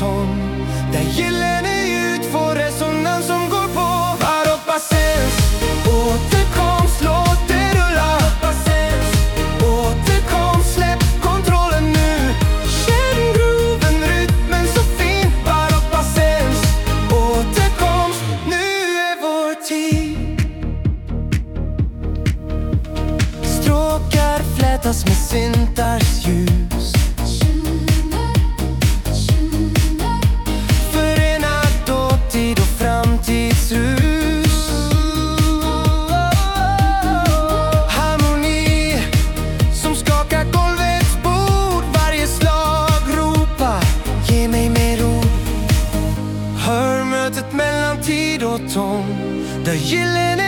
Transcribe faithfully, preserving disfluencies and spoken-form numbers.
ton, där gyllene ljud får resonans som går på. Barock Basens återkomst, låt det rulla. Återkom, släpp kontrollen nu. Känn grooven, rytmen så fin. Barock Basens återkomst, nu är vår tid. Stråkar flätas med syntars ljus. Förenar dåtid och framtidsrus. Harmoni som skakar golvets bord. Varje slag ropa, ge mig mer ord. Hör mötet mellan tid och ton, där gyllene